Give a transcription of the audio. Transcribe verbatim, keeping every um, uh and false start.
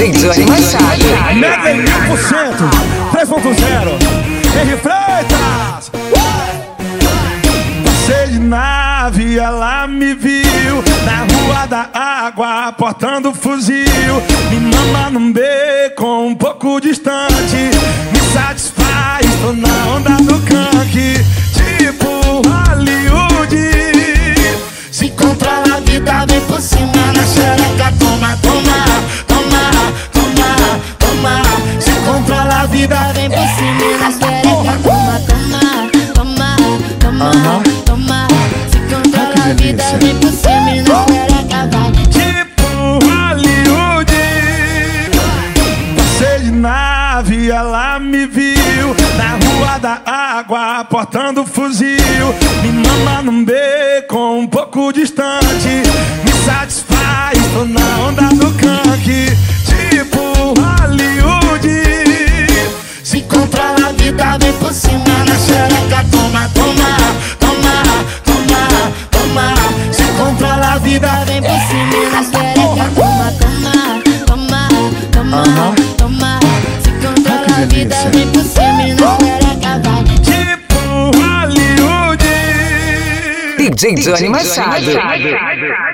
D J Johnny Machado. Mega mil por cento, três ponto zero. Henri Freitas. Passei de nave, ela me viu na rua da água, portando fuzil. Me mama num beco um pouco distante, me satisfaz, tô na onda do canque. Tipo Hollywood, se controla a vida, vem por cima na xereca. Toma, toma, toma, toma, toma. Se controla a vida, vem por cima na xereca. Toma, toma, toma, toma, Aham. toma. Se controla a vida, vem por cima na xereca. Vai. tipo Hollywood. Passei de nave, ela me viu na rua da água, portando fuzil. Me mama num beco um pouco distante, me satisfaz, tô na onda do canque. Tipo Hollywood, Se controla a vida, vem por cima na xereca. Toma, toma, toma, toma, toma. Se controla a vida, vem por cima na xereca. Toma, toma, toma, toma, Aham. toma. Se controla a vida, delícia. vem por cima na xereca. Vai. tipo Hollywood. D J Johnny Machado.